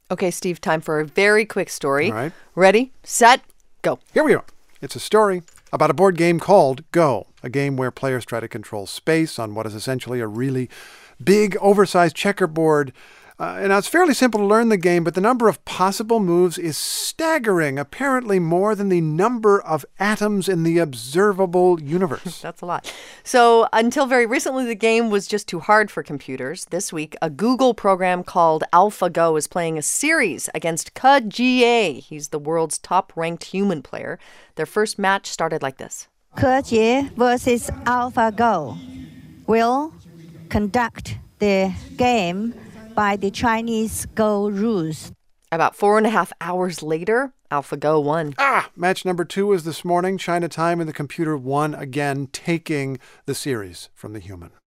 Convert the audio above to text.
Okay, Steve, time for a very quick story. All right. Ready, set, go. Here we are. It's a story about a board game called Go, a game where players try to control space on what is essentially a really big, oversized checkerboard. And now it's fairly simple to learn the game, but the number of possible moves is staggering, apparently more than the number of atoms in the observable universe. That's a lot. So until very recently, the game was just too hard for computers. This week, a Google program called AlphaGo is playing a series against Ke. He's the world's top-ranked human player. Their first match started like this. Ke versus AlphaGo will conduct the game by the Chinese Go rules. About 4.5 hours later, AlphaGo won. Match number 2 was this morning, China time, and the computer won again, taking the series from the human.